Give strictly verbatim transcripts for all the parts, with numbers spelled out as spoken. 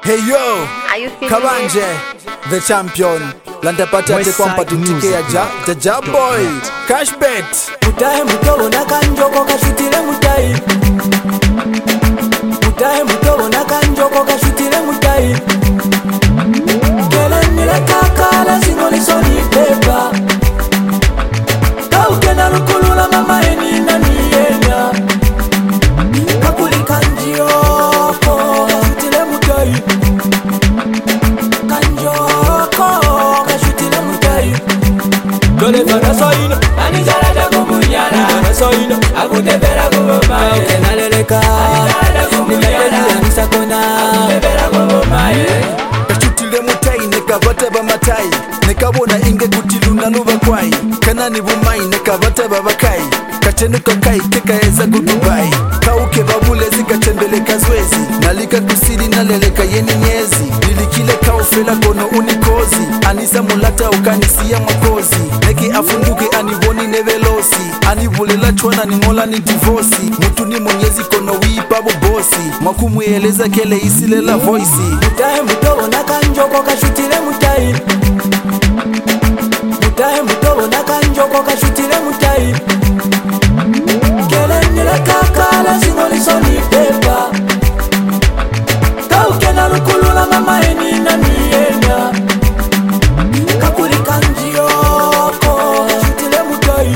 Hey yo, Kabanje, the champion. Landapata ate kwamba tutike ya ja, the ja boy. Cash bet. Mutahe mutobo na kanjoko kashutile mutai. Mutahe mutobo na kanjoko kashutile mutai. Kele nile kakala singoli soni pepa. Kauke na lukulula mama eni na niyena. Kakuli kanjioko kashutile mutai. Kanjoko kashutile mutai. Dole fana soina anijara da kumunyana fana soina akutebera kubomaye kenaleleka nikateli nisakona akutebera kubomaye Kashutile mutai nekavata ba matai nekabona inge kutiluna luba kwai kanani bumai nekavata babakai kachenuka kai kekaeza kudubai kauke babule zikatembeleka zwezi nalika kusili naleleka yeni nyezi nilikile kaufela kono unikozi anisa mulata ukanisia makozi neki afunduke aniboni nevelosi anivulela chwana ningola ni divosi mutu ni mwenyezi kono wipabu bosi mwakumueleza kele isilela voice Mutahe mutobo na kanjoko kashutile mutai. Mutahe mutobo na kanjoko kashutile mutai. Kele nile kakala singoli soni pepa. Kauke na lukulula mama eni na niyena. Kakuli kanjioko kashutile mutai.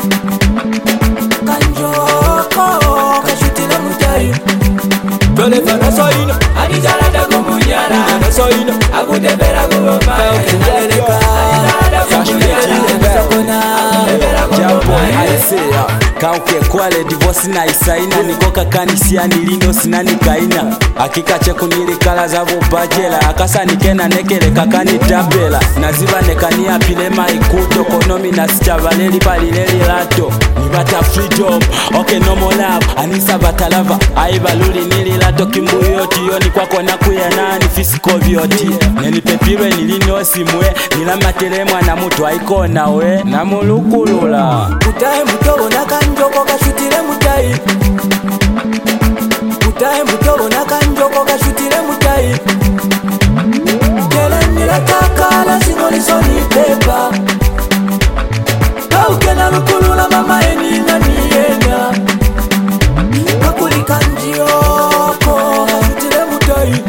Kanjoko kashutile mutai. Dole fana soina anijara da kumunyana fana soina akutebera kubomaye kenaleleka anijara da kumunyana akutebera kubomaye kauke kwale divosi na isaina nikoka kanisiani lindo sinani kaina akika cheku nilikala zavo bajela akasa nikena nekele kakani tabela naziba nekani apilema ikuto konomi na sichavaleli palileli lato nibata freedom okay no more love anisa batalava aiba luli nili lato kimbuyoti yoni kwako nakuya nani fisiko vyoti nenipepirwe nilinosi mwe nilamatelemwa na mutu aikona we namulukulula Mutahe mutobo na kanjoko kashutile mutai. Mutahe mutobo na kanjoko kashutile mutai. Kele nile kakala singoli soni pepa. Kauke na lukulula mama eni na niyena. Kakuli kanjioko kashutile mutai.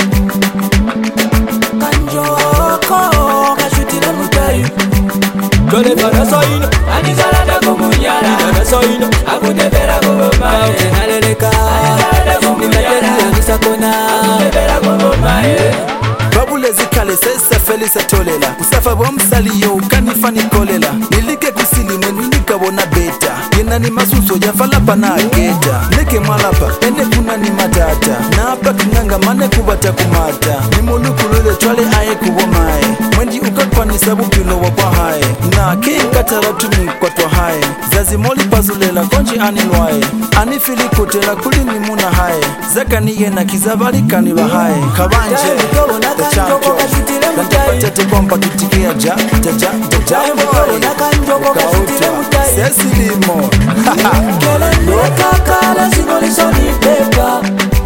Kanjoko kashutile mutai. Dole fana soina anijara da kumunyana fana soina akutebera kubomaye kenaleleka nikateli nisakona akutebera kubomaye babule zikale sesa felisa tolela usafa bomsaliyo ukanifani kolela nilike kusili mwenu nikabona beta yena ni masuso jafalapa na ageta neke mwalapa ene kuna ni matata na hapa kinanga mane kubata kumata ni mulukulule chwale aye kubomaye mwenji ukakwa sabu pilo wakwa hae na kinkatara tumi kwa twa hae zazi moli pazulela konji anilwae anifili kutela kuli ni muna hae zaka niye na kizabali kaniba hae Kabanje the champion landapatete kwamba tutikia ja ja ja ja boy Kauta sesi limo Kele nile kakala singoli soni pepa.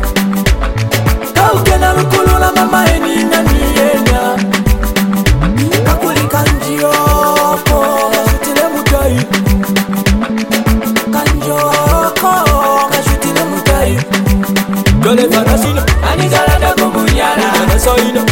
Kauke na lukulula mama eni na niyena. Kakuli kanjioko kashutile mutai. Kanjoko kashutile mutai. Dole fana soina anijara da kumunyana fana soina